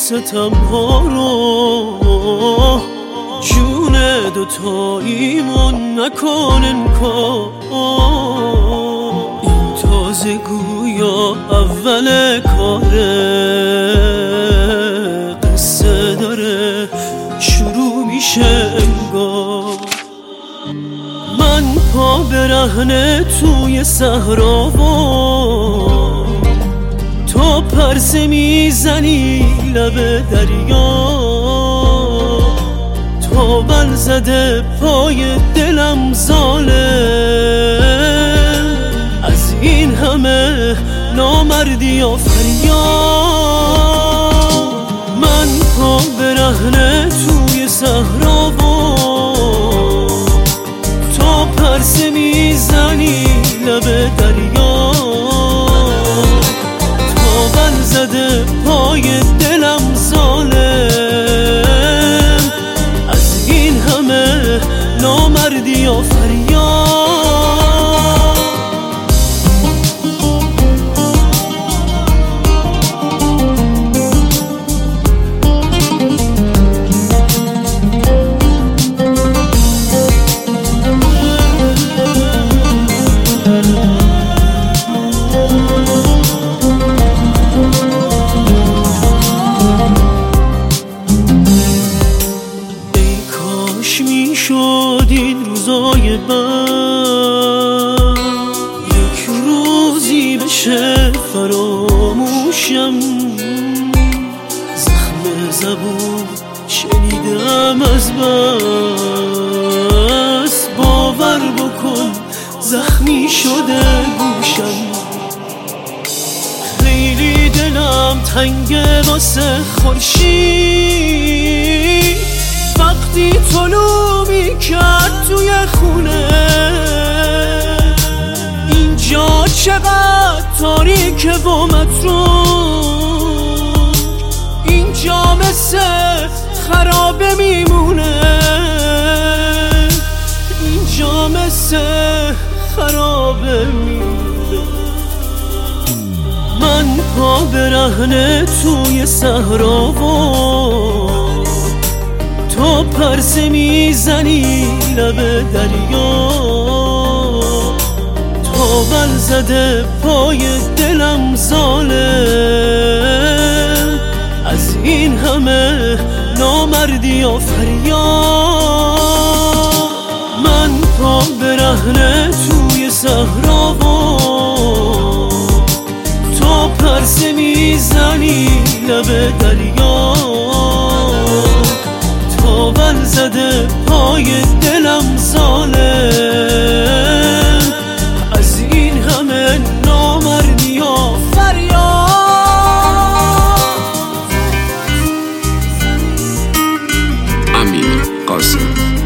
ستم‌ها رو، جون دوتاییمون نکن انکار. این تازه گویا اول کاره، قصه داره شروع میشه انگار. من پا برهنه توی صحرا و تو پرسه میزنی لب دریا. تو بل زده پای دلم ظالم، از این همه نامردی و فریاد. من پا برهنه توی صحرا و تو پرسه میزنی لب دریا. تو بل زده پای دلم ظالم، از این همه نامردی و فریاد. میشد این روزای بد یک روزی بشه فراموشم. زخم زبون شنیدم از بس، باور بکن زخمی شده گوشم. خیلی دلم تنگه واسه خورشید، وقتی طلوع میکرد توی خونه. اینجا چقدر تاریکه و متروک، اینجا مثل خرابه میمونه. اینجا مثل خرابه میمونه. من پا برهنه توی صحرا و تو پرسه میزنی لب دریا. تو بل زده پای دلم ظالم، از این همه نامردی و فریاد. من پا برهنه توی صحرا و تو پرسه میزنی لب دریا. تو بل زده پای دلم ظالم، از این همه نامردی و فریاد. امیر قاسم.